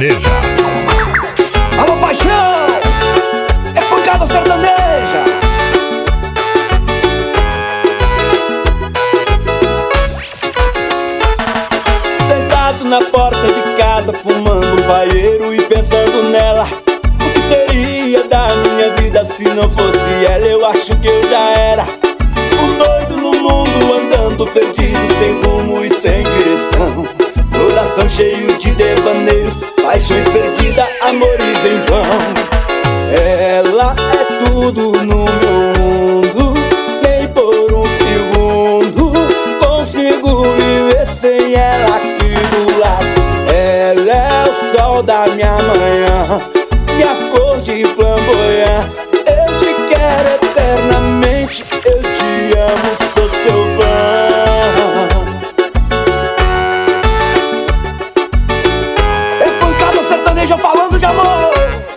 sertaneja. Alô, paixão, é pancada sertaneja. Sentado na porta de casa, fumando um paieiro e pensando nela. O que seria da minha vida se não fosse ela? Eu acho que eu já era um doido no mundo, andando perdido, sem rumo e sem direção. Coração cheio de devaneios, paixões perdidas, amores em vão. Ela é tudo no meu mundo, nem por um segundo consigo viver sem ela aqui do lado. Ela é o sol da minha manhã, minha flor de flamboyant. Eu te quero eternamente, eu te amo, sou seu fã. É pancada sertaneja falando de amor.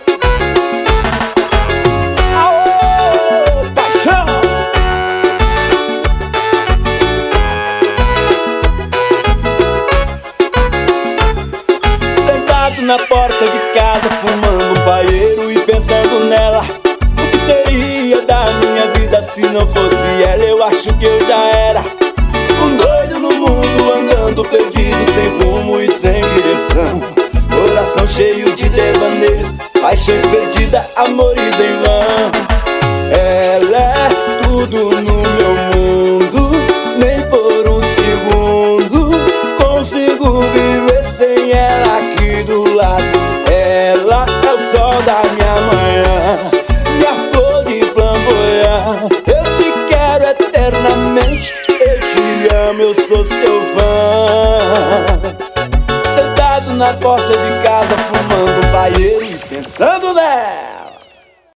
Aô, paixão. Sentado na porta de casa, fumando um paieiro e pensando nela. O que seria da minha vida se não fosse ela? Eu acho que eu já era um doido no mundo, andando perdido, sem rumo e sem direção. Coração cheio de devaneios, paixões perdidas, amores em vão. Ela é tudo no meu mundo, nem por um segundo consigo viver sem ela aqui do lado. Ela é o sol da minha manhã, minha flor de flamboyant. Eu te quero eternamente, eu te amo, eu sou seu fã. Sentado na porta de casa, fumando um paieiro e pensando nela.